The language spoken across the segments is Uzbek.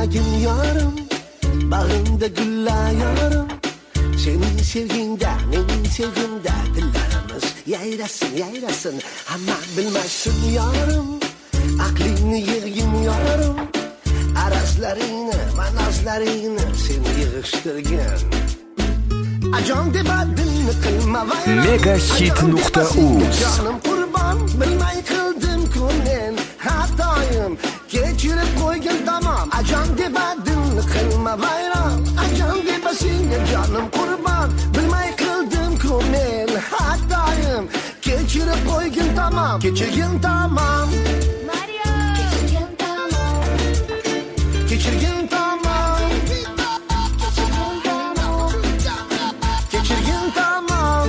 ketmagin yorim, bag'rimda gullayorim. Senin sevgingda, mening sevgimda dillarimiz yayrasın, yayrasın. Hamma bilmasin yorim, aqlingni yig'gin yorim. Arazlaringni, manozlaringni sen yig'ishtirgin. Ajon deb dilni qilma vayron. Megahit.uz Jonim qurban, bilmay qildim-ku men xatoyim. Kechirib qo'ygin tamom. Ajon deb dilni qilma vayron. Ajon deb senga jonim qurban, bilmay qildim-ku men xatoyim. Kechirib qo'ygin tamom. Kechirgin tamom. Kechirgin tamom. Kechirgin tamom.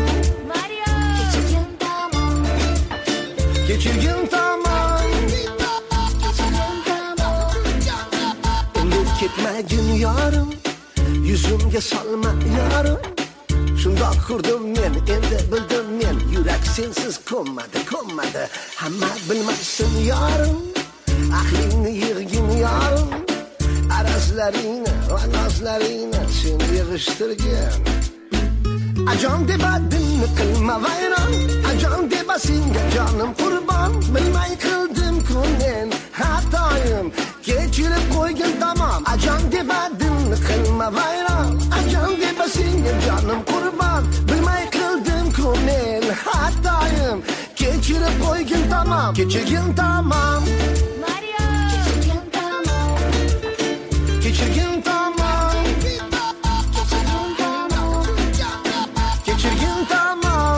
Kechirgin tamom. Unib ketmagin yorim, yuzimga solma yorim. Shundoq qurdim men, endi bildim men, yurak sensiz ko'nmadi, ko'nmadi. Hamma bilmasin yorim, aqlingni yig'gin yorim. Arazlaringni, manozlaringni sen yig'ishtirgin. Ajon deb dilni qilma vayron. Ajon deb senga jonim qurban, bilmay qildim-ku men xatoyim. Kechirib qo'ygin tamom. Ajon deb dilni qilma vayron. Ajon deb senga jonim qurban, bilmay qildim-ku men xatoyim. Kechirib qo'ygin tamom. Kechirgin tamom. Kechirgin tamom. Kechirgin tamom.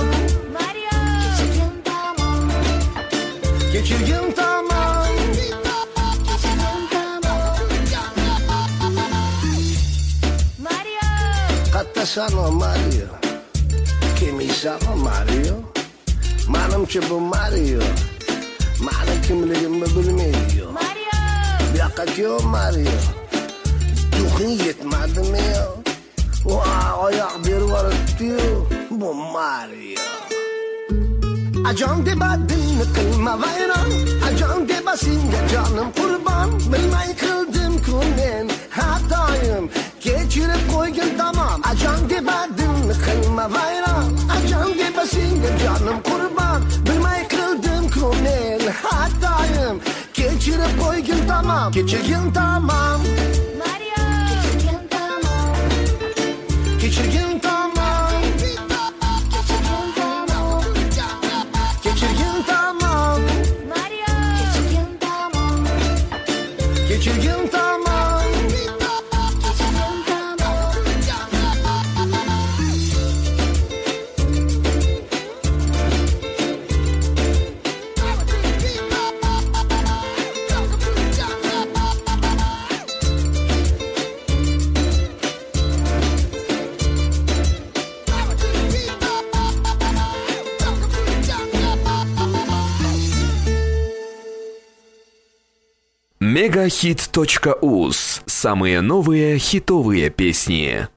Kechirgin tamom. Qattasano Mario. Kemisano Mario. Manimcha bu Mario. Mani kimligimni bilmaydi. Bu yoqqa kyo Mario. Ruhing yetmadimi yo? Oyoq berib yuboribdi-yu, bu Mario. Ajon deb dilni qilma vayron. Ajon deb senga jonim qurban, bilmay qildim-ku men xatoyim. Kechirib qo'ygin tamom. Ajon deb dilni qilma vayron. Ajon deb senga jonim qurban, bilmay qildim-ku men xatoyim. Kechirib qo'ygin tamom. Kechirgin tamom. Kechirgin tamom. Kechirgin tamom. Kechirgin tamom. Megahit.uz. Самые новые хитовые песни.